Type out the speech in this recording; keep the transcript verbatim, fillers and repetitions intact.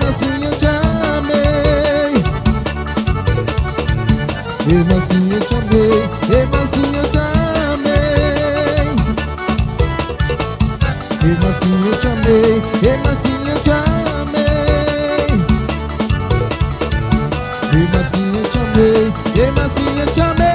assim eu te amei. Mesmo assim eu te amei. Mesmo assim eu te amei. Mesmo assim eu te amei. Mesmo assim eu te amei. Mesmo assim eu te amei. Mesmo assim eu te amei.